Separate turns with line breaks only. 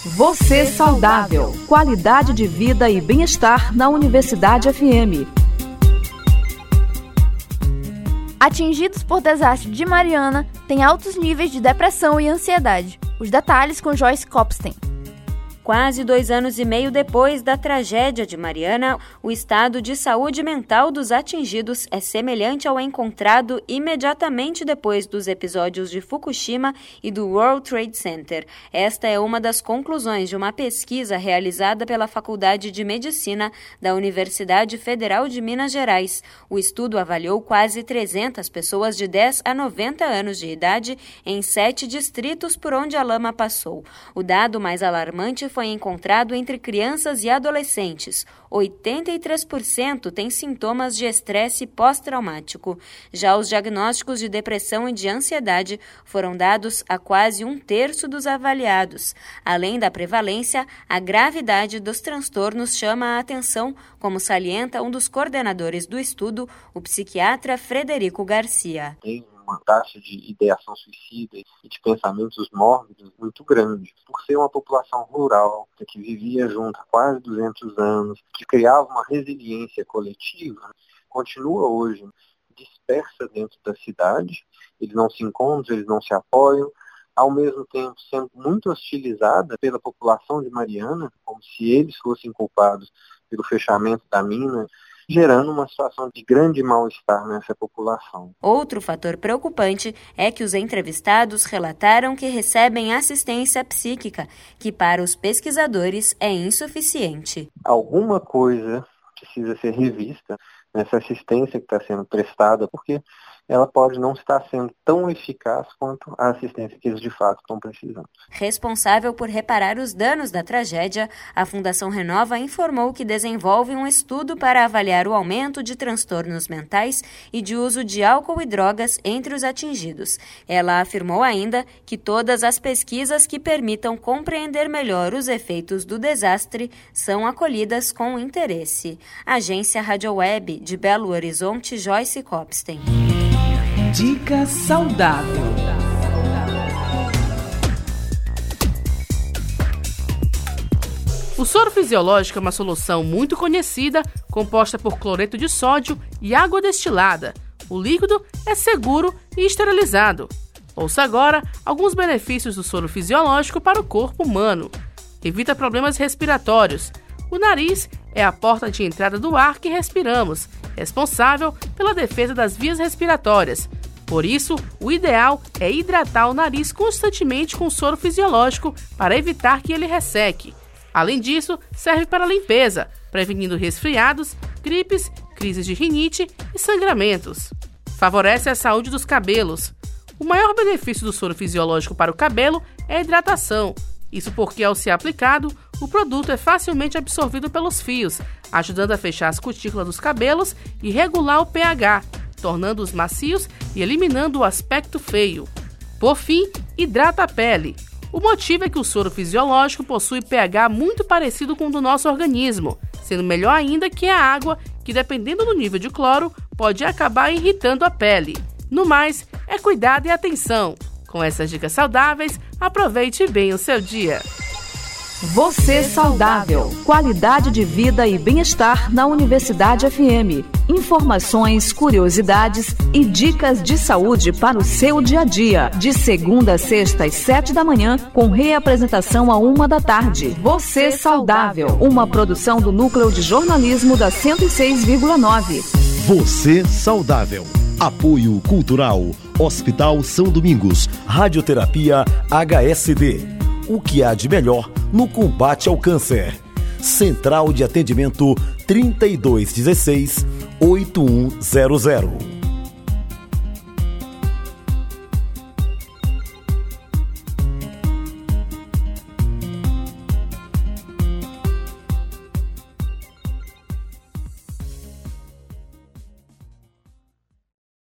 Você saudável. Qualidade de vida e bem-estar na Universidade FM.
Atingidos por desastre de Mariana, têm altos níveis de depressão e ansiedade. Os detalhes com Joyce Copstein.
Quase 2 anos e meio depois da tragédia de Mariana, o estado de saúde mental dos atingidos é semelhante ao encontrado imediatamente depois dos episódios de Fukushima e do World Trade Center. Esta é uma das conclusões de uma pesquisa realizada pela Faculdade de Medicina da Universidade Federal de Minas Gerais. O estudo avaliou quase 300 pessoas de 10 a 90 anos de idade em 7 distritos por onde a lama passou. O dado mais alarmante foi encontrado entre crianças e adolescentes. 83% têm sintomas de estresse pós-traumático. Já os diagnósticos de depressão e de ansiedade foram dados a quase 1/3 dos avaliados. Além da prevalência, a gravidade dos transtornos chama a atenção, como salienta um dos coordenadores do estudo, o psiquiatra Frederico Garcia.
Uma taxa de ideação suicida e de pensamentos mórbidos muito grande. Por ser uma população rural, que vivia junto há quase 200 anos, que criava uma resiliência coletiva, continua hoje dispersa dentro da cidade, eles não se encontram, eles não se apoiam, ao mesmo tempo sendo muito hostilizada pela população de Mariana, como se eles fossem culpados pelo fechamento da mina, gerando uma situação de grande mal-estar nessa população.
Outro fator preocupante é que os entrevistados relataram que recebem assistência psíquica, que para os pesquisadores é insuficiente.
Alguma coisa precisa ser revista nessa assistência que está sendo prestada, porque ela pode não estar sendo tão eficaz quanto a assistência que eles de fato estão precisando.
Responsável por reparar os danos da tragédia, a Fundação Renova informou que desenvolve um estudo para avaliar o aumento de transtornos mentais e de uso de álcool e drogas entre os atingidos. Ela afirmou ainda que todas as pesquisas que permitam compreender melhor os efeitos do desastre são acolhidas com interesse. Agência Rádio Web de Belo Horizonte, Joyce Copstein.
Dica saudável.
O soro fisiológico é uma solução muito conhecida, composta por cloreto de sódio e água destilada. O líquido é seguro e esterilizado. Ouça agora alguns benefícios do soro fisiológico para o corpo humano. Evita problemas respiratórios. O nariz é a porta de entrada do ar que respiramos, responsável pela defesa das vias respiratórias. Por isso, o ideal é hidratar o nariz constantemente com soro fisiológico para evitar que ele resseque. Além disso, serve para limpeza, prevenindo resfriados, gripes, crises de rinite e sangramentos. Favorece a saúde dos cabelos. O maior benefício do soro fisiológico para o cabelo é a hidratação. Isso porque, ao ser aplicado, o produto é facilmente absorvido pelos fios, ajudando a fechar as cutículas dos cabelos e regular o pH, tornando-os macios e eliminando o aspecto feio. Por fim, hidrata a pele. O motivo é que o soro fisiológico possui pH muito parecido com o do nosso organismo, sendo melhor ainda que a água, que dependendo do nível de cloro, pode acabar irritando a pele. No mais, é cuidado e atenção. Com essas dicas saudáveis, aproveite bem o seu dia.
Você saudável. Qualidade de vida e bem-estar na Universidade FM. Informações, curiosidades e dicas de saúde para o seu dia a dia. De segunda a sexta às 7 da manhã, com reapresentação à 1 da tarde. Você saudável. Uma produção do Núcleo de Jornalismo da 106,9.
Você saudável. Apoio Cultural. Hospital São Domingos. Radioterapia HSD. O que há de melhor no combate ao câncer. Central de Atendimento 3216-8100.